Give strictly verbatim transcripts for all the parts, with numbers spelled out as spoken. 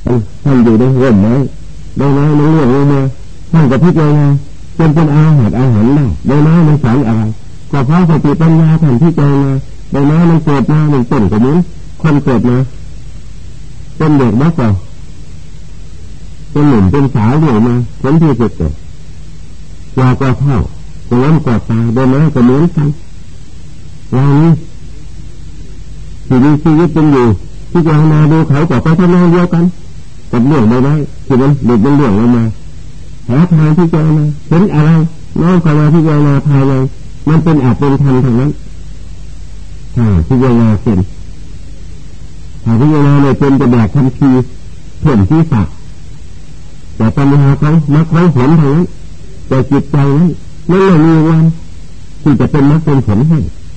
ท่านอยู่ในร่มไม้ใบไม้มันเลื่อนลงมาท่านก็พิจารณาจนเป็นอาหารอาหารได้ใบไม้มันสอนอะไรก็เพราะสติปัญญาท่านพิจารณาใบไม้มันเกิดมาหนึ่งต้นกับนี้คนเกิดมาเป็นเด็กมากกว่าเป็นหนุ่มเป็นสาวเรื่อยมาผลที่สุดเกิดยากว่าเท่าจะล้มกอดตายใบไม้ก็เหมือนกันเรานี้ที่มีชีวิตเป็นอยู่ที่จะมาดูเขาก็ไปทำงานเดียวกันกับเรื่องใบไม้ที่มันเด็กมันเรื่องลงมาหาทางที่จะมาเห็นอะไรน้องเข้ามาที่จะมาภายในมันเป็นอาจเป็นธรรมทางนั้นถ้าที่จะมาเป็นถ้าที่จะมาเนี่ยเป็นจะแบกทันทีเพื่อนที่สักแต่ปัญหาเขามักเขาเห็นทางนั้นแต่จิตใจนั้นไม่มีวันที่จะเป็นมรรคเป็นผลให้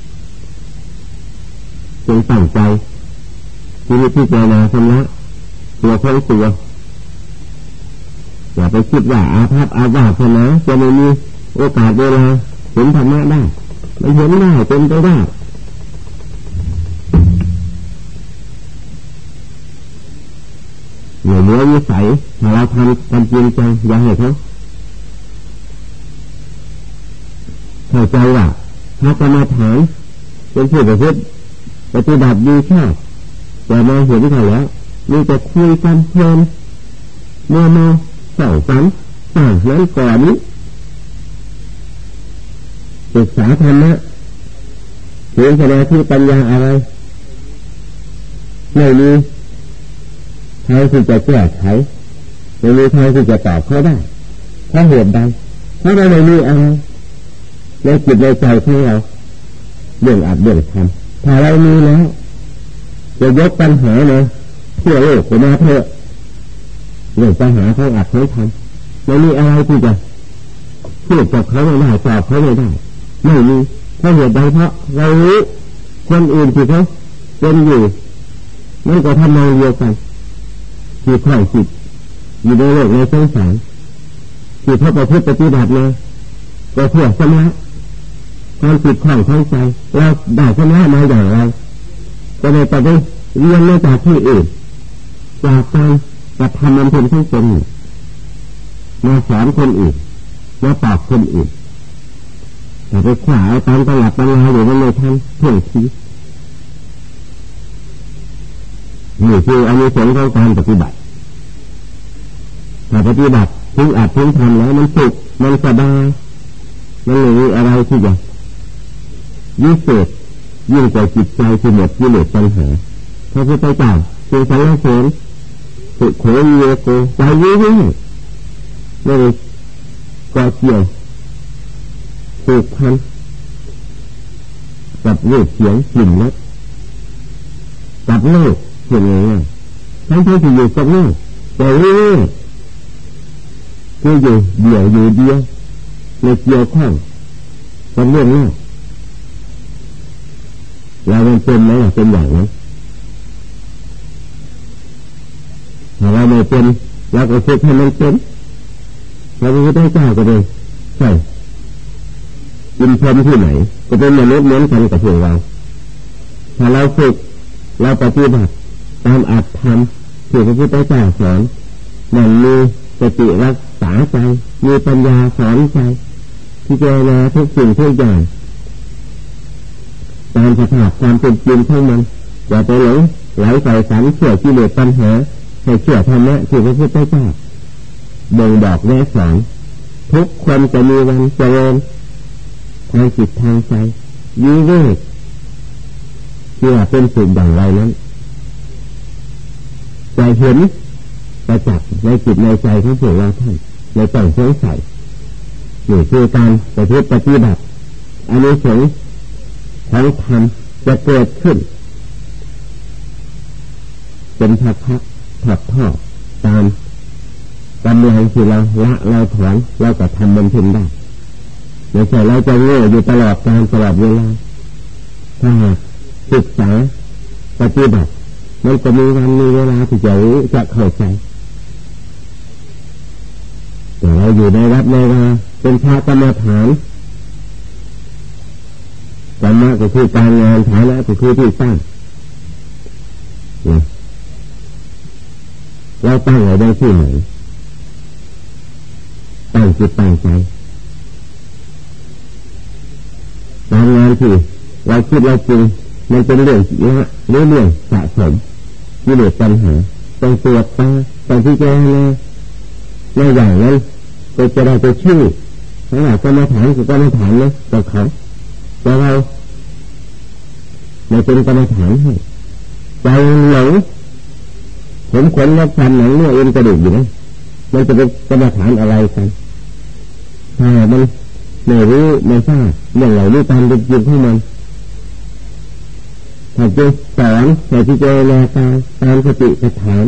จงตั้งใจที่นี้ที่เจริญชำระตัวของตัวอย่าไปคิดว่าอาภัพอาญาชนะจะไม่มีโอกาสเวลาเห็นธรรมะได้ไม่เห็นได้เป็นไปได้เหนือเนื้อวิสัยถ้าเราทำกันจริงจังอย่าให้เขาเข้าใจว่าพระกรรมฐานเป็นผู้ประพฤติปฏิบัติดีชอบแต่มาเห็นเขาแล้วมีแต่คุยกันเพลินเมื่อมาเศร้าฝันต่างนั้นก่อนนี้ศึกษาธรรมะเรียนสมาธิปัญญาอะไรไม่มีทางที่จะแก้ไขไม่มีทางที่จะตอบเขาได้เพราะเหตุใดเพราะเราไม่มีอะไรในจิตในใจของเราเรื่องอาจเรื่องทำถ้าเรามีแล้วจะยกปัญหาเลยเพื่อโลกมาเถอะเรื่องปัญหาเขาอาจเขาทำไม่มีอะไรที่จะพูดกับเขาไม่ได้ตอบเขาไม่ได้ไม่มีเพราะเหตุใดเพราะเรารู้คนอื่นที่เขาเป็นอยู่นั่นก็ทำนองเดียวกันที่คล่องจิตอยู่ในโลกในสงสารที่เขาประพฤติปฏิบัติมาก็เพื่อชำระความจิตคล่องทั้งใจเราได้ชำระมาอย่างไรก็เลยไปได้เรียนมาจากที่อื่นจากการกระทำมันเป็นทั้งเป็นมาสอนคนอื่นมาตอบคนอื่นแต่ไปขวาเอาตามตลับตำราอยู่นั่นเลยท่านเพื่อชี้นี่คืออานิสงส์ของการปฏิบัติถ้าปฏิบัติถึงอาจถึงทำแล้วมันสุขมันสบายมันไม่มีอะไรที่จะวิเศษยิ่งกว่าจิตใจที่หมดกิเลสปัญหาพระพุทธเจ้าจึงสรรเสริญสุโขเยโกใจยิ่งยิ่งไม่ได้ก่อเกี่ยวผูกพันกับรูปเสียงกลิ่นรสกับโลกเห็นไงทั้งที่อยู่กับโลกแต่เรื่องคืออยู่เดี่ยวอยู่เดียวในเกี่ยวข้องกับเรื่องโลกเราเป็นไหมล่ะเป็นอย่างนั้นถ้าเราไม่เป็นเราก็ฝึกให้มันเป็นเราไม่ได้เจ้าก็เลยใช่อินพรหมที่ไหนก็เป็นมนุษย์เหมือนกันกับพวกเราถ้าเราฝึกเราปฏิบัติตามอัตธรรมที่พระพุทธเจ้าสอนมันมีสติรักษาใจมีปัญญาสอนใจที่เจริญทุกสิ่งทุกอย่างตามสภาพความเป็นจริงของมันอย่าไปหลงไหลใส่สันเชื่อกิเลสปัญหาให้เชื่อธรรมะที่พระพุทธเจ้าบ่งบอกแนะสอนทุกคนจะมีวันเจริญทางจิตทางใจวิเวกเชื่อเป็นสิ่งอย่างไรนั้นใจเห็นประจักษ์ในจิตในใจของพวกเราท่านในต้องสงสัยนี่คือการปฏิบัติปฏิบัติอานิสงส์ของธรรมจะเกิดขึ้นเป็นพักๆถัดทอดตามกำลังที่เราละเราถอนเราก็ทำมันถึงได้ไม่ใช่เราจะโง่อยู่ตลอดการตลอดเวลาถ้าหากศึกษาปฏิบัติมันจะมีวันมีเวลาที่จะรู้จะเข้าใจแต่เราอยู่ในวัดในวาเป็นพระกรรมฐานธรรมะก็คือการงานฐานะก็คือที่ตั้งเราตั้งไว้ได้ที่ไหนตั้งจิตตั้งใจการงานที่เราคิดเราจริงมันเป็นเรื่องละหรือเรื่องสะสมกิเลสปัญหาต้องตรวจตาต้องพิจารณาในอย่างนั้นก็จะได้ไปชื่อถ้าอยากจะมาถามก็มาถามนะต่อเขาแต่เราไม่เป็นกรรมฐานให้ใจหลงผมขนรับฟันหนังเนื้อเอ็นกระดูกอยู่นะมันจะเป็นกรรมฐานอะไรกันถ้ามันไม่รู้ไม่ทราบเรื่องเหล่านี้ตามเป็นจริงของมันถ้าจะสอนแต่ที่เจริญตามตามสติปัฏฐาน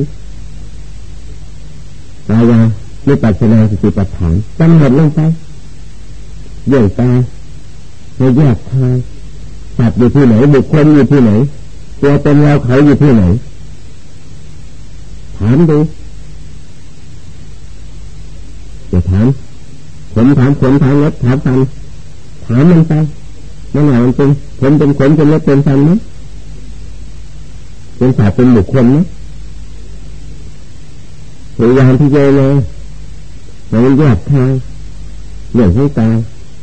กายาวิปัสสนาสติปัฏฐานกำหนดลงไปเรื่องตาเราแยกทางสัตว์อยู่ที่ไหนบุคคลอยู่ที่ไหนตัวเป็นเราเขาอยู่ที่ไหนถามดูจะถามผมถามขนถามรถถามฟันถามมันไปนั่นแหละมันเป็นผมเป็นขนเป็นรถเป็นฟันไหมเป็นสัตว์เป็นบุคคลไหมพยายามที่จะเลยเราแยกทางเรื่องของตา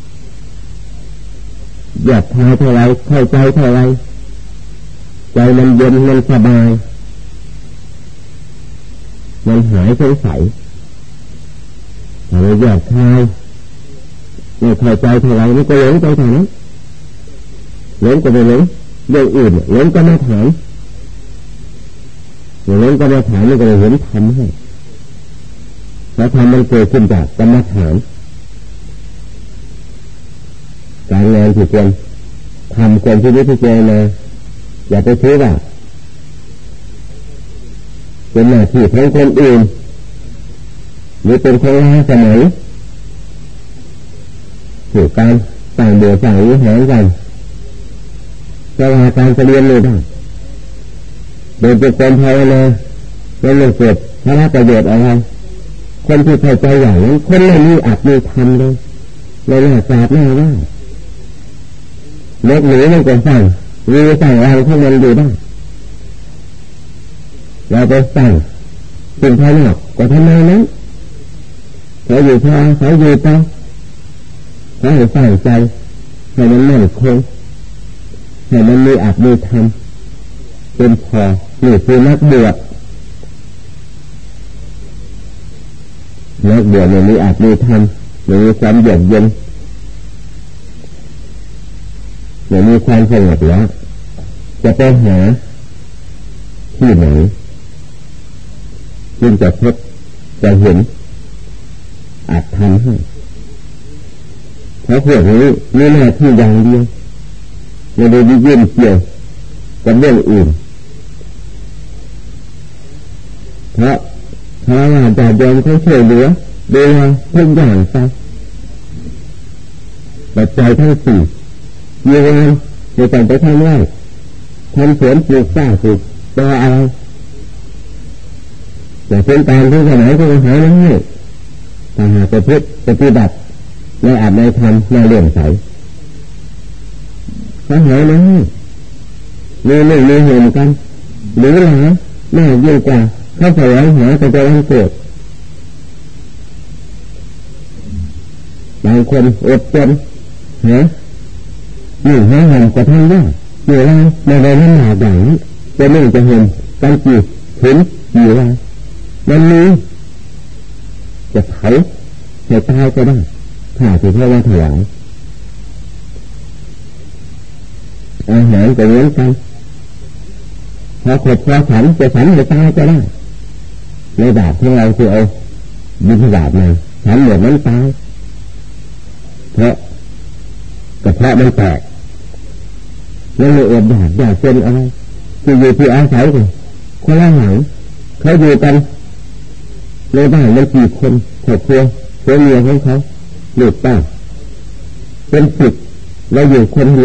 แยกทางเท่าไรเข้าใจเท่าไรใจมันเย็นมันสบายมันหายสงสัยเราแยกทางไม่เข้าใจเท่าไรมันก็หลงใจเท่านั้นหลงก็ไม่หลงเรื่องอื่นหลงก็ไม่ถามหลงก็ไม่ถามมันก็เลยเห็นทำให้แล้วทำมันเกิดขึ้นจากกรรมฐานการงานที่ควรทำควรที่นิพพานมาอย่าไปคิดว่าเป็นหน้าที่ของคนอื่นหรือเป็นของล้าสมัยถือการต่างเดือดต่างวิหารกันจะว่าการเรียนรู้ได้โดยเป็นคนภาวนาไม่ได้เกิดพระประโยชน์อะไรคนที่เข้าใจอย่างนั้นคนเหล่านี้อาจมีธรรมเลยในหน้าศาสตร์หน้าว่าเล็กหนูมันก็สั่งมีสั่งอะไรที่มันอยู่ได้เราไปสั่งสิ่งภายนอกก็ทำไมนั้นเขาอยู่พอเขาอยู่ไปเขาให้ใส่ใจให้มันมั่นคงให้มันมีอาจมีธรรมเป็นพอหรือคือนักบวชนักบวชเนี่ยมีอาจมีธรรมมีความเยือกเย็นมีความสงบแล้วจะไปหาที่ไหนจึงจะพบจะเห็นอาจทำให้เพราะพวกนี้มีหน้าที่อย่างเดียวไม่ได้ยื่นเกี่ยวกับเรื่องอื่นเพราะพระราชาโยมเขาช่วยเหลือดูแลทุกอย่างไปปัจจัยทั้งสี่มีงานในการไปทำไร่ทำสวนปลูกสร้างปลูกต่ออะไรแต่เป็นการที่สมัยก็หาไม่ให้ถ้าหากประพฤติปฏิบัติในอาจในธรรมในเรื่องใสเขาหาไม่ให้มีหนึ่งมีเห็นกันหรือหลาหน้ายิ่งกว่าเขาแสวงหาแต่จะวันเกิดบางคนอดจนหาอยู่ห้างหันกว่าท่านว่าอยู่แล้วในในนั้นหนาอย่างนี้จะไม่จะเห็นการจีบถึงอยู่แล้วมันนี้จะเผาให้ตายก็ได้ถ้าถือเพราะว่าถวายอาหารก็เหมือนกันพอขดพอฉันจะฉันให้ตายก็ได้ในบาปของเราคือเอาบิณฑบาตมาฉันหมดนั้นตายเพราะกระเพาะมันแตกแล้วเลยอดอยากอยากเป็นอะไรคืออยู่ที่อาศัยกันคนละหลังเขาอยู่กันในบ้านมันกี่คนครอบครัวเพื่อนเมียของเขาลูกป้าเป็นสิบเราอยู่คนเดีย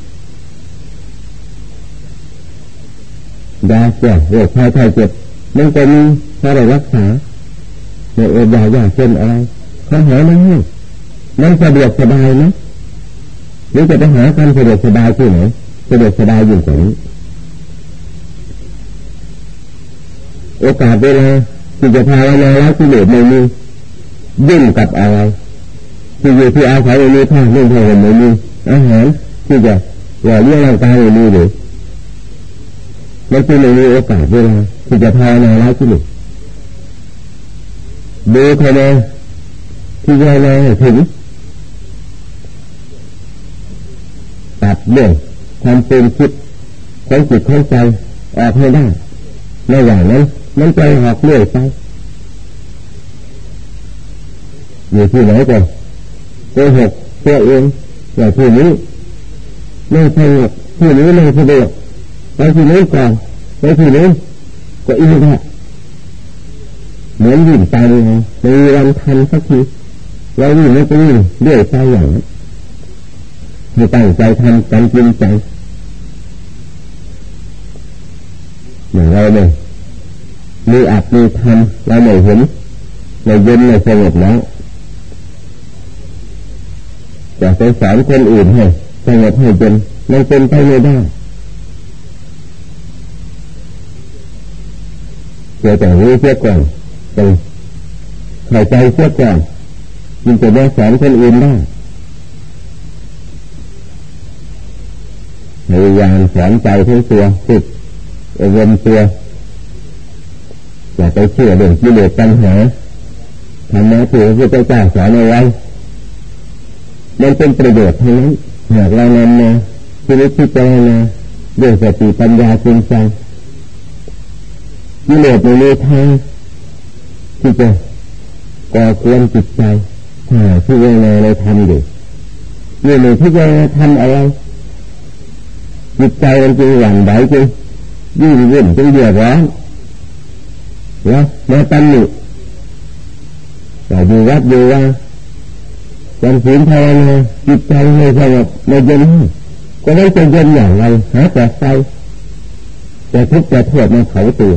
วยาแก้โรคภัยไข้เจ็บมันก็มีถ้าได้รักษาในอดอยากอยากเป็นอะไรเขาหาไม่ให้มันสะดวกสบายนะหรือจะไปหาการสะดวกสบายที่ไหนสะดวกสบายอยู่กว่านี้โอกาสเวลาจที่จะภาวนาแล้วที่เหลือไม่มียุ่งกับอะไรที่อยู่ที่อาศัยไม่มีผ้านุ่งผ้าห่มไม่มีอาหารที่จะหล่อเลี้ยงร่างกายไม่มีหรือมันจึงไม่มีโอกาสเวลาที่จะภาวนาแล้วที่เหลือดูเขาเลยที่ภาวนาถึงตัดเรื่องความเป็นคิดของจิตของใจออกให้ได้ในอย่างนั้นมันใจหอกเลื่อยไปอยู่ที่ไหนกันโกหกตัวเองอย่างที่นี้ไม่สงบที่นี้ไม่สะดวกไปที่นี้ก่อนไปที่นี้ก็อีกแล้วเหมือนวิ่งไปเลยไม่มีวันทันสักทีเราวิ่งไม่ก็วิ่งเลื่อยไปอย่างนั้นให้ตั้งใจทำกันจริงใจอย่างเราเนี่ยมีอัดมีทำเราไม่เห็นไม่เย็นไม่สงบแล้วจะไปสอนคนอื่นให้สงบให้เย็นมันเป็นไปไม่ได้เสียแต่รู้เสียก่อนต้องเข้าใจเสียก่อนจึงจะได้สอนคนอื่นได้พยายามสอนใจทั้งตัวฝึกอบรมตัวอย่าไปเชื่อเรื่องกิเลสตัณหาธรรมะที่พระพุทธเจ้าสอนเอาไว้มันเป็นประโยชน์ทั้งนั้นหากเรานำมาพินิจพิจารณาด้วยสติปัญญาจริงจังกิเลสในนี้ทางที่จะก่อควรจิตใจถ้าพิจารณาในธรรมอยู่นี่ในพิจารณาธรรมอะไรจิตใจมันจึงหวั่นไหวจึงยิ่งวุ่นจึงเดือดร้อนแล้วมาตั้งหนิแต่อยู่วัดอยู่ว่าจำศีลภาวนาจิตใจไม่สงบไม่เย็นก็ได้จะเย็นอย่างไรหาแต่ไฟแต่ทุกข์แต่โทษมันเผาตัว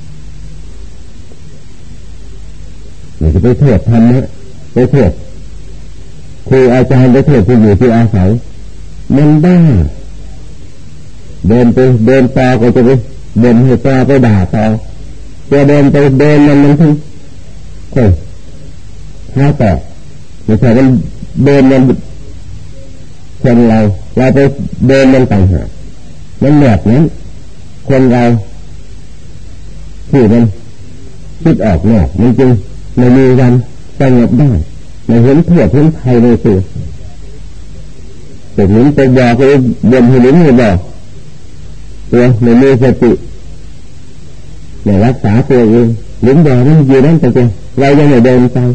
นี่จะไปโทษธรรมะไปโทษครูอาจารย์ไปโทษผู้อยู่ที่อาศัยมันบ้าเดินไปเดินต่อก็จะไปเดินให้ต่อไปด่าต่อจะเดินไปเดินมันมันถึงโอ้ยท้าต่อไม่ใช่มันเดินมันคนเราเราไปเดินมันต่างหากมันแบบนั้นคนเราที่มันคิดออกนอกมันจึงไม่มีวันสงบได้ไม่เห็นโทษเห็นภัยในตัวแต่ลิ้นไปบอกเลยบนให้ลิ้นให้บอกตัวไม่มีสติไม่รักษาตัวเองลิ้นบอกนั่นอยู่นั่นแต่ตัวเรายังไม่เดินไป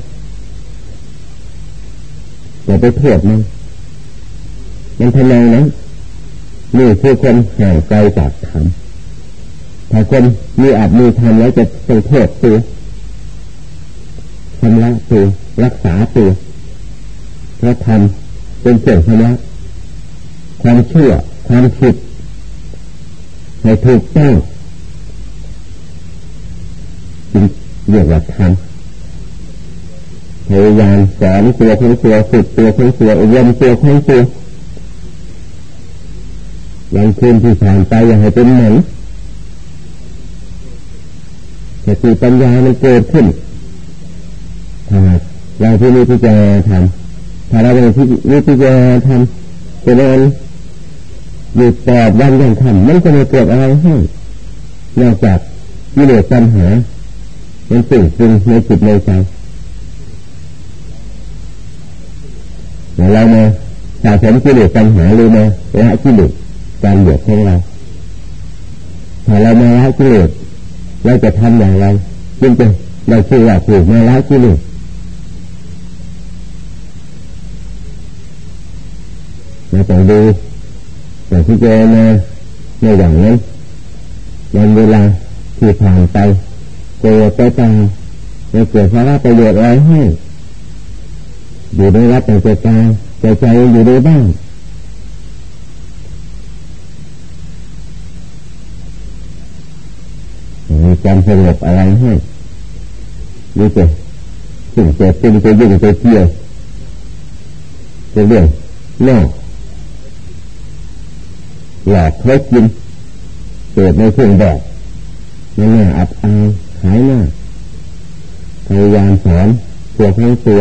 อย่าไปโทษมันมันทำไมนั้นนี่คือคนห่างไกลจากธรรมถ้าคนมีอาจมีธรรมแล้วจะต้องโทษตัวชำระตัวรักษาตัวเพราะธรรมเป็นเครื่องชำระความเชื่อความผิดให้ถูกต้องจึงเรียกว่าธรรมพยายามสอนตัวของตัวฝึกตัวของตัวอบรมตัวของตัวอย่างคืนที่ผ่านไปอย่าให้เป็นเหมือนสติปัญญามันเกิดขึ้นถ้าเราที่นี่ที่จะทำถ้าเราเป็นที่นี่ที่จะทำจะเดินอยู่ตอบวันยังทำมันจะไม่เกิดอะไรให้นอกจากกิเลสตัณหามันสิ่งจริงในจิตในใจเรามาสะสมกิเลสตัณหาหรือมาละกิเลสการเดือดของเราถ้าเรามาละกิเลสเราจะทำอย่างไรจึงจะเราชื่อว่าถูกมาละกิเลสเราต้องดูแต่ที่เจอมาในอย่างนั้นวันเวลาที่ผ่านไปเกิดไปตายไม่เกิดสาระประโยชน์อะไรให้อยู่ในวัดแต่ใจใจใจใจอยู่ในบ้านมีความสงบอะไรให้นี่จะสิ่งเจ็บสิ่งจะยุ่งจะเกี่ยวจะเรื่องนอกหลอกเขากินเกิดในเครื่องแบบในหน้าอับอายหายหน้าพยายามสอนตัวทั้งตัว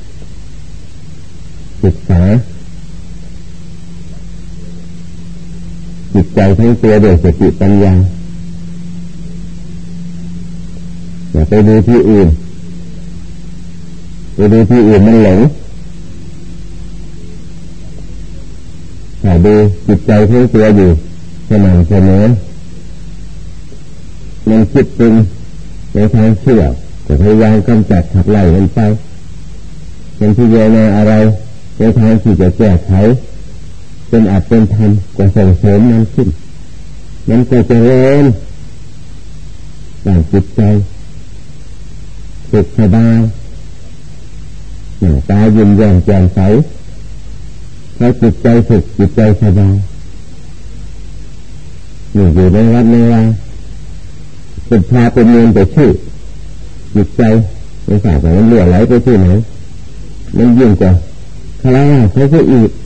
ศึกษาจิตใจทั้งตัวโดยสติปัญญาอย่าไปดูที่อื่นไปดูที่อื่นมันหลงแต่ดูจิตใจทั้งตัวอยู่สม่ำเสมอมันคิดปรุงในทางเชื่อแต่พยายามกำจัดขับไล่มันไปมันพิจารณาอะไรในทางที่จะแก้ไขเป็นอาจเป็นธรรมก็ส่งเสริมมันขึ้นมันก็จะเริ่มด้านจิตใจสุขสบายหน้าตายิ้มแย้มแจ่มใสเพราะจิตใจสุขจิตใจสบายอยู่อยู่ในวัดในวาเป็นพาเป็นเงินไปชื่อจิตใจไม่ทราบว่ามันเลื่อนไหลไปที่ไหนมันยิ่งกว่าคารวะเขาจะอีก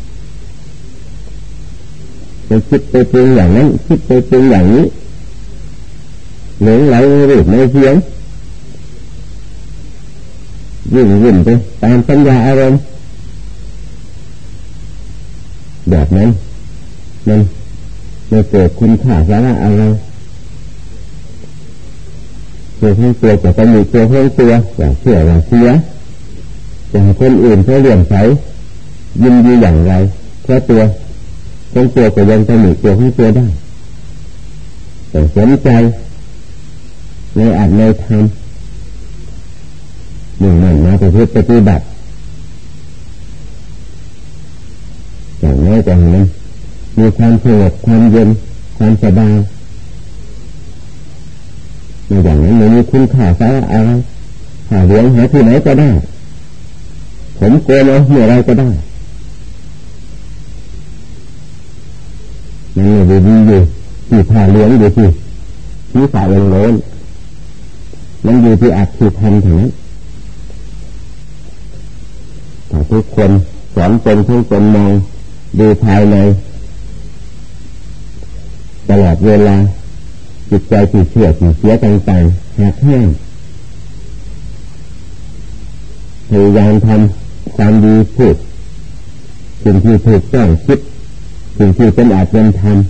ไปคิดไปปรุงอย่างนั้นคิดไปปรุงอย่างนี้หลงไหลรูปในเสียงยิ่งยิ่งไปตามปัญญาอารมณ์แบบนั้นมันไม่เกิดคุณค่าสาระอะไรตัวของตัวจะต้องมีตัวของตัวอย่าเชื่ออย่าเสียจะให้คนอื่นเขาเลื่อมใสยินดีอย่างไรเพราะตัวของตัวก็ยังต้องมีตัวของตัวได้แต่สนใจในอัตในธรรมหนึ่งนั่นมาประพฤติปฏิบัติอย่างน้อยแต่นั้นมีความสงบความเย็นความสบายในอย่างนั้นไม่มีคุณค่าสาระอะไรหาเลี้ยงหาที่ไหนก็ได้ผมโกนเอาเมื่อไรก็ได้มันไม่ได้ดีอยู่ที่ผ่าเลี้ยงอยู่ที่ที่ฝ่ายลงโน้นมันอยู่ที่อัตที่ทำถึงนั้นแต่ทุกคนสอนตนทุกคนมองดูภายในตลอดเวลาจิตใจที่เชื่อที่เสียต่างๆหักแห้งพยายามทำความดีพูดสิ่งที่ถูกต้องคิดสิ่งที่เป็นอาจเป็นธรรม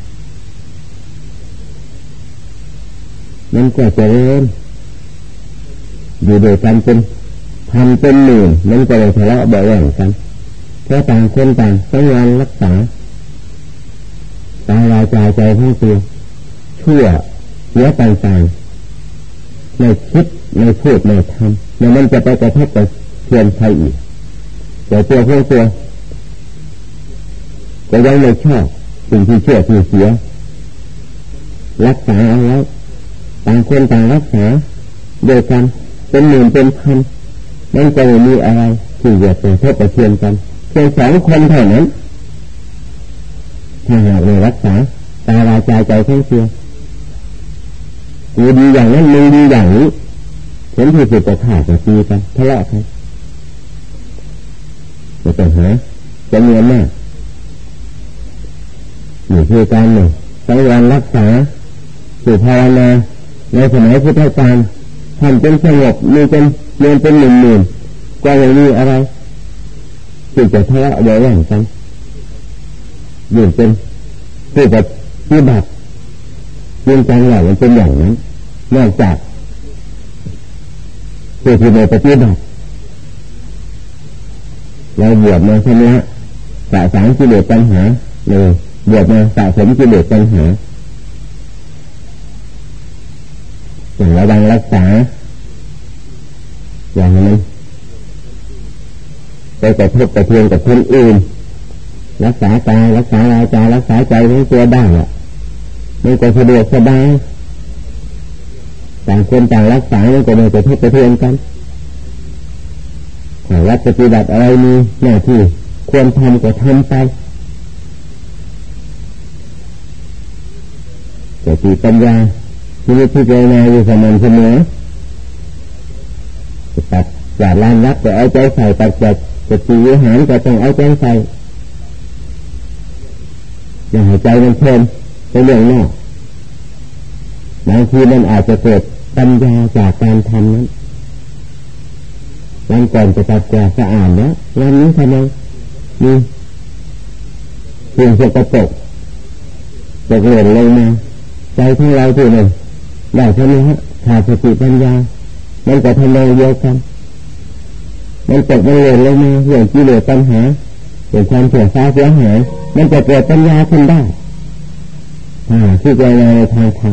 นั่นก็จะเริ่มอยู่โดยกันเป็นพันเป็นหมื่นนั่นก็เลยทะเลาะเบาแหว่งกันเพราะต่างคนต่างต้องงานรักษาตายายใจใจทั้งตัวชั่วเสียต่างๆในคิดในพูดในทำแล้วมันจะไปกระทบกับเพื่อนใครอีกแต่ตัวของตัวก็ยังไม่ชอบสิ่งที่เชื่อที่เสียรักษาเอาไว้ต่างคนต่างรักษาโดยกันเป็นหมื่นเป็นพันนั่นก็ไม่มีอะไรที่จะไปทบไปเทียนกันเพียงสองคนเท่านั้นถ้าหากไม่รักษาตาลายใจใจทั้งเสียกูดีอย่างนั้นมึงดีอย่างนี้ผลที่สุดจะขาดจะตีกันทะเลาะกันจะต้องหาจะเงียบมากอยู่ที่การหนึ่งสังวรรักษาสู่ภาวนาในสมัยพุทธกาลท่านเป็นสงบมีเป็นเงินเป็นหมื่นหมื่นกว่าอย่างนี้อะไรที่จะทะเลาะเบาแหว่งกันอยู่เป็นผู้ปฏิบัติยิ่งจังหวะมันเป็นอย่างนั้นนอกจากผู้ที่ไม่ปฏิบัติเราบวชมาชำระสะสางกิเลสปัญหาเลยบวชมาสะสมกิเลสปัญหาอย่างระวังรักษาอย่างนั้นไปกระทบกระเทือนกับคนอื่นรักษากายรักษาวาจารักษาใจของตัวได้อ่ะมันก็สะดวกสบายต่างคนต่างรักษามันก็ไม่กระทบกระเทือนกันถ้าวัดปฏิบัติอะไรมีหน้าที่ควรทำก็ทำไปแต่ที่ปัญญาที่มีพิจารณาอยู่สม่ำเสมอตัดจากลานรักก็เอาใจใส่ตัดจากสติวิหารก็ต้องเอาใจใส่อย่าให้ใจมันเพลินไปเรื่องนอกบางทีมันอาจจะเกิดปัญญาจากการทำนั้นวันก่อนจะตัดกวาดสะอาดแล้ววันนี้ทำไมมีสิ่งสกปรกตกหล่นลงมาใจของเราที่หนึ่งได้ใช่ไหมฮะขาดสติปัญญามันจะทำนองเดียวกันมันตกมันหล่นลงมาเรื่องกิเลสปัญหาเรื่องความเสียฟ้าเสียหายมันจะเกิดปัญญาขึ้นได้อ่าที่จะในทางธรรม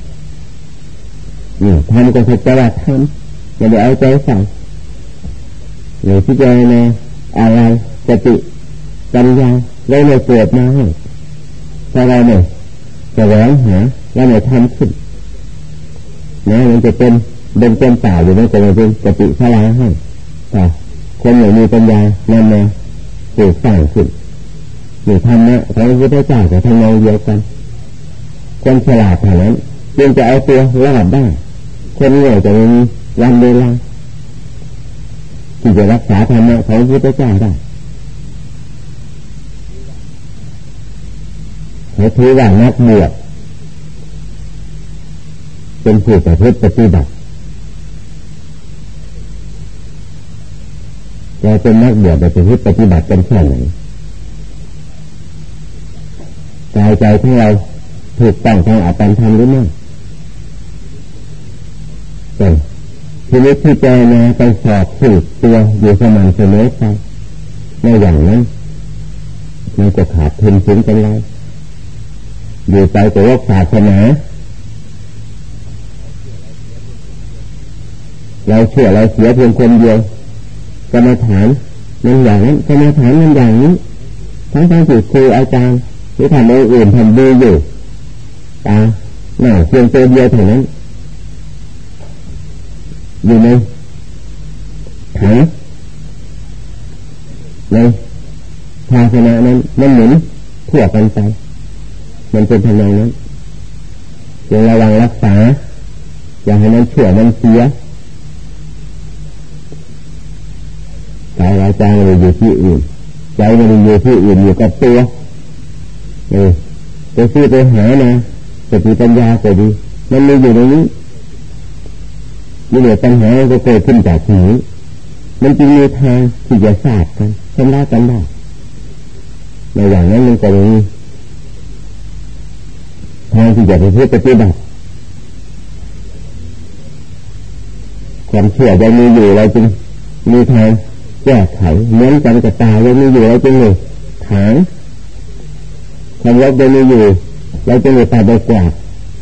นี่ทำก็สัจจะธรรมอย่าได้เอาใจใส่หรือที่จะในอะไรสติปัญญาเราไม่เกิดมาให้ถ้าเราเนี่ยแสวงหาเราไม่ทำขึ้นนะมันจะเป็นเป็นเป็นเปล่าหรือไม่เป็นเป็นสติสลายให้แต่คนไหนมีปัญญานำมาปลูกสร้างขึ้นหรือทำนะพระพุทธเจ้าจะทำนองเดียวกันคนฉลาดเท่านั้นจึงจะเอาตัวรอดได้คนโง่จะไม่มีวันเวลาที่จะรักษาธรรมะของพระพุทธเจ้าได้เขาถือว่านักบวชเป็นผู้ประพฤติปฏิบัติเราเป็นนักบวชแต่ประพฤติปฏิบัติกันแค่ไหนกายใจของเราถูกต้องทางอาการทำหรือไม่แต่ทีนี้ที่เจนะไปสอบสืบตัวอยู่สม่ำเสมอไปในอย่างนั้นมันก็ขาดทุนถึงกันแล้วอยู่ไปแต่ว่าศาสนาเราเชื่อเราเสียเพียงคนเดียวกรรมฐานมันอย่างนั้นกรรมฐานมันอย่างนี้ทั้งทั้งที่ครูอาจารย์หรือทำอะไรอื่นทำดีอยู่ตาหน้าเพียงตัวเดียวเท่านั้นอยู่ในถังในภาชนะนั้นมันหมุนทั่วกันไปมันเป็นทำนองนั้นจงระวังรักษาอย่าให้มันเชื่อมันเสียกายใจมันอยู่ที่อื่นใจมันอยู่ที่อื่นอยู่กับตัวเออไปซื้อไปหานะสติปัญญาก็ดีมันมีอยู่ในนี้มีเหลือปัญหาก็เกิดขึ้นจากที่นี้มันจึงมีทางที่จะสาดกันชำระกันได้ในอย่างนั้นมันก็มีทางที่จะไปเพื่อปฏิบัติความเชื่อยังมีอยู่เราจึงมีทางแก้ไขเหมือนกันกับตายังมีอยู่เราจึงเลยถางความรักยังมีอยู่เราจึงเลยตาไปกวาด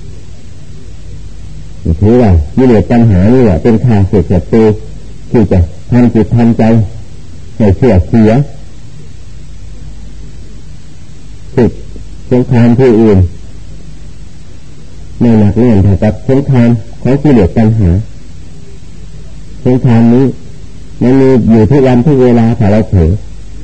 ถือว่ามีเหลือปัญหานี่แหละเป็นข้าศึกศัตรูที่จะทำจิตทำใจให้เชื่อเสียศึกสงครามที่อื่นไม่หนักแน่นเท่ากับสงครามของที่เหลือปัญหาสงครามนี้มันมีอยู่ทุกวันทุกเวลาถ้าเราเผลอ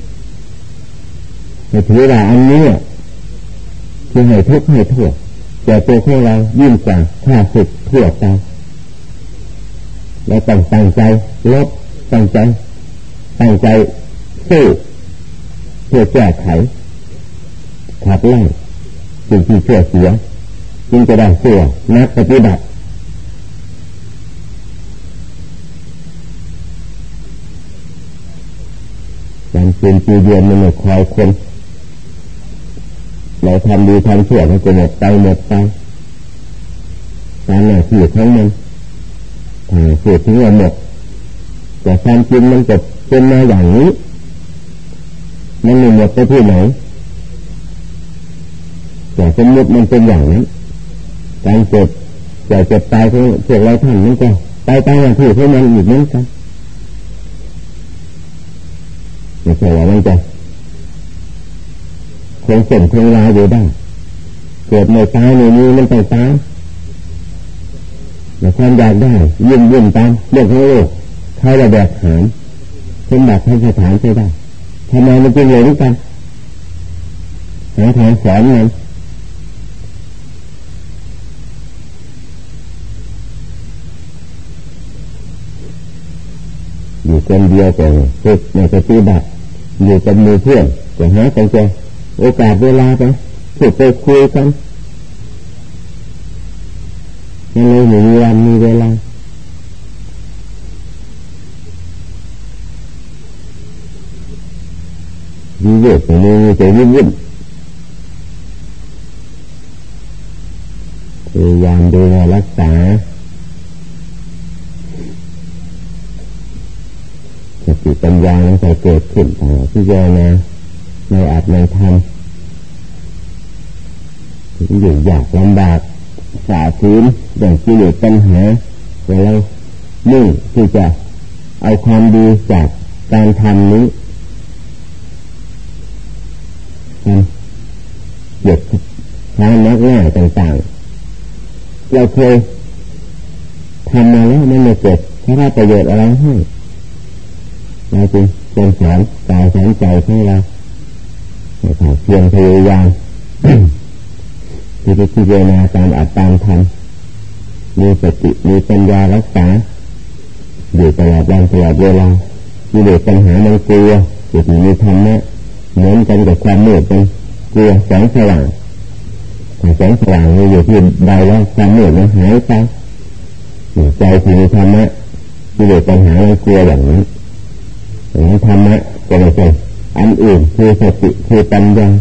แต่ถือว่าอันนี้คือให้ทุกข์ให้โทษแต่ตัวของเรายิ่งกว่าข้าศึกทั่วไปเราต้องตั้งใจลบตั้งใจตั้งใจสู้เพื่อแก้ไขขับไล่สิ่งที่เชื่อเสียจึงจะได้สู้นักปฏิบัติการเป็นปีเดือนมันไม่คอยคนเราทำดีทำชั่วมันก็หมดไปหมดไปการหน้าที่ของมันถ้าเสียทิ้งหมดแต่ความจริงมันจะเป็นมาอย่างนี้มันไม่หมดไปที่ไหนแต่สมมติมันเป็นอย่างนั้นการเกิดเกิดเกิดตายของพวกเราท่านมันก็ตายตายอย่างที่พวกมันอีกเหมือนกันไม่ใช่ว่ามันจะคงเส้นคงวาอยู่ได้เกิดไม่ตายในนี้มันต้องตายแต่ความอยากได้ยิ่งยิ่งตามเรื่องของโลกใครระแบกหามสมบัติให้สถานไปได้ทำไมมันจึงหลงกันหาทางสอนมันอยู่คนเดียวแต่ฝึกในปฏิบัติอยู่กับมือเพื่อนจะหากันเจอโอกาสเวลาไปฝึกไปคุยกันยังเลยมีวันมีเวลามีเยอะแต่มีใจวุ่นวุ่นพยายามดูแลรักษาสติปัญญาจะเกิดขึ้นต่อที่เยอะนะในอาจในธรรมถึงอยู่ยากลำบากฝ่าฝืนอย่างกิเลสปัญหาแต่เรามุ่งที่จะเอาความดีจากการทำนี้ทำเด็ดทางนักหน้าต่างๆเราเคยทำมาแล้วมันไม่เกิดเพราะว่าประโยชน์อะไรให้เราจึงเป็นสอนกายสอนใจให้เราให้เขาเพียรพยายามที่จะพิจารณาตามอัตตามธรรมมีสติมีปัญญารักษาอยู่ตลอดวันตลอดเวลามีเด็กปัญหามันกลัวจิตมีธรรมะเหมือนกันกับความมืดเป็นกลัวแสงสว่างถ้าแสงสว่างมีอยู่ที่ใดแล้วความมืดมันหายไปใจที่มีธรรมะมีเด็กปัญหามันกลัวอย่างนี้อย่างนี้ธรรมะจะไม่ใช่อันอื่นคือสติคือปัญญา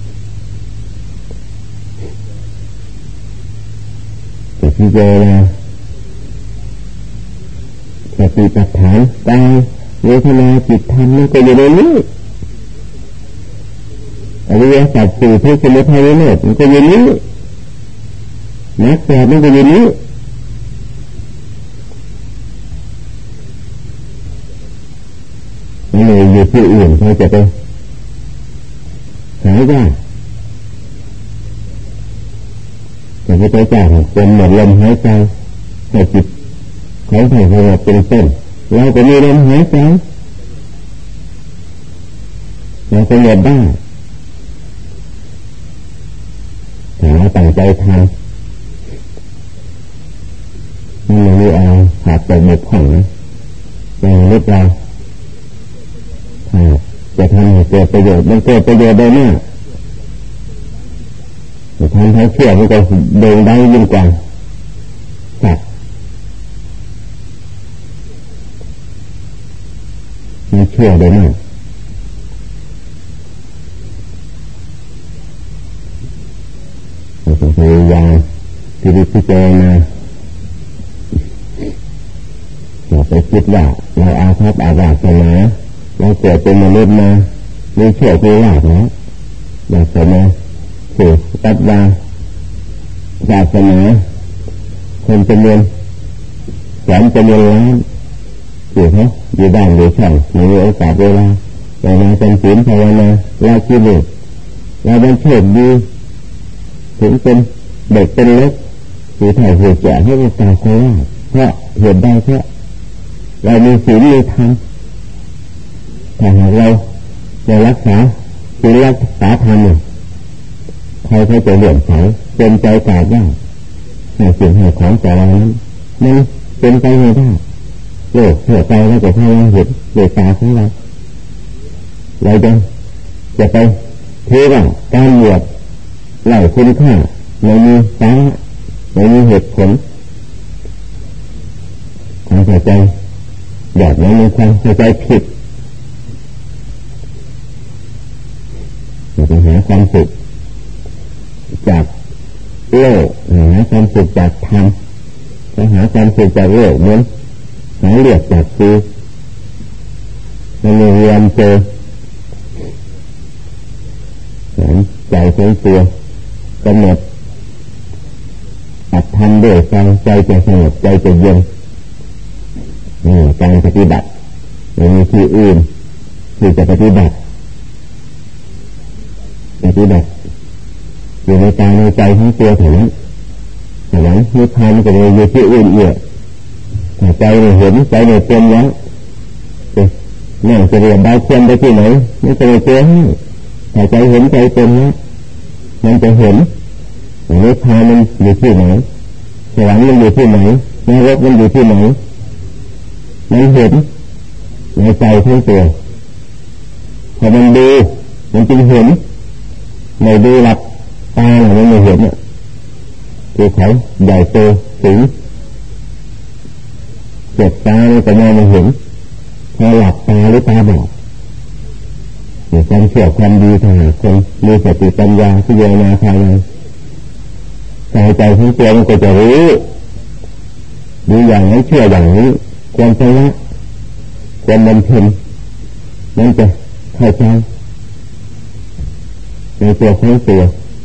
จะพิจารณาสติปัฏฐานกายเวทนาจิตธรรมมันก็อยู่ในนี้อริยสัจสี่ที่สมุทัยนิโรธมันก็อยู่นี้มรรคแปดมันก็อยู่นี้มันเลยอยู่ที่อื่นเขาจะไปหายากจะไปไปจากเป็นหมดลมหายใจให้จิตของใครของเราเป็นต้นเราจะมีลมหายใจเราจะหมดได้ถ้าเราตั้งใจทำมันไม่มีอะไรขาดตกบกพร่องนะอย่างนี้เราจะทำให้เกิดประโยชน์มันเกิดประโยชน์ได้มากจะทำให้เชื่อมันก็เดินได้ยิ่งกว่าสัตว์มันเชื่อได้มากเราต้องพยายามที่จะพิจารณาอย่าไปคิดว่าเราอาภัพอาฆาตนะเราเกิดเป็นมนุษย์มาไม่เชื่อไม่ลาบนะอยากจะมาสู่ตัดวาศาสนาคนจำนวนแสนจำนวนล้านอยู่เขาอยู่บ้านอยู่ช่องไม่มีโอกาสเวลาแต่มาเป็นศีลภาวนาเราคิดเลยเราเป็นโชคดีถึงเป็นเด็กเป็นเล็กหรือถ่ายหัวแก่ให้โอกาสเขาว่าเพราะเหตุใดเพราะเรามีศีลมีธรรมถ้าหากเราเรารักษาศีลรักษาธรรมใครเขาจะเหลื่อมใสเป็นใจกราบได้หาสิ่งหาของแต่เรานั้นมันเป็นไปไม่ได้โลกเสื่อไปแล้วจะให้เราเห็นเด็กตาของเราเราจะจะไปเทว่าการบวชเหล่าคุณค่าไม่มีสาระไม่มีเหตุผลความเข้าใจแบบนั้นมีความเข้าใจผิดจะหาความสุขจากโลกหาความสุขจากธรรมจะหาความสุขจากโลกเหมือนหาเหลือกจากปูมันมีเรียนเจอสอนใจของตัวกำหนดอัดทำด้วยใจใจจะสงบใจจะเย็นนี่การปฏิบัติไม่มีที่อื่นที่จะปฏิบัติปฏิบัติอยู่ในกายในใจของตัวเท่านั้นสวรรค์นิพพานก็เลยอยู่ที่อื่นเอี่ยถ้าใจไม่เห็นใจไม่เป็นแล้วนั่งจะเรียนได้เทียมไปที่ไหนไม่จะไม่เจอให้ถ้าใจเห็นใจเป็นแล้วมันจะเห็นนิพพานมันอยู่ที่ไหนสวรรค์มันอยู่ที่ไหนนรกมันอยู่ที่ไหนมันเห็นในใจทั้งตัวพอมันดูมันจึงเห็นในดูหลับตาเราไม่เห็นอ่ะตัวเขาใหญ่โตสูงเจ็บตาเลยแต่มองไม่เห็นพอหลับตาหรือตาบอดมความเชื่อความดีทางคนมีสติปัญญาที่เยียวยาภายในใจใจของตัวมันก็จะรู้ดูอย่างนั้นเชื่ออย่างนี้ความชนะความบำเพ็ญนั่นจะเข้าใจในตัวของตัว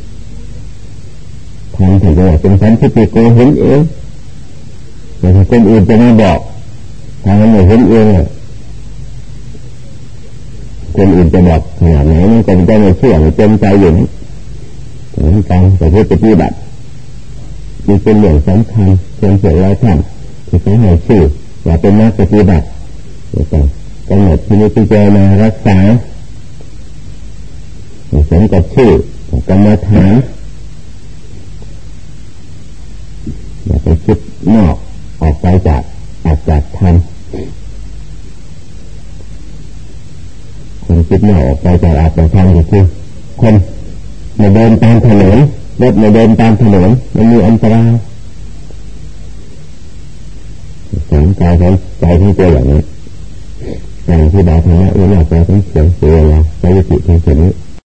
ทำถึงว่าเป็นสันติโกเห็นเองแต่ถ้าคนอื่นจะไม่บอกทางนั้นไม่เห็นเองอ่ะคนอื่นจะบอกขนาดไหนมันก็จะไม่เชื่อไม่เต็มใจอยู่นี่เหมือนกันแต่ที่ปฏิบัติมีเป็นเรื่องสำคัญเพียงแต่เราทำที่เขาให้ชื่อว่าเป็นนักปฏิบัติเดี๋ยวต้องกำหนดที่นี้ที่เจมารักษาสมกับชื่อกรรมฐานอย่าไปคิดนอกออกไปจากอาจจากธรรมคนคิดนอกออกไปจากอาจจากธรรมก็คือคนมาเดินตามถนนรถมาเดินตามถนนมันมีอันตรายสอนใจของใจของตัวอย่างนี้การที่บาธรรมะเวลาใจของเสียงเสียเวลาใจจิตของเสียงนี้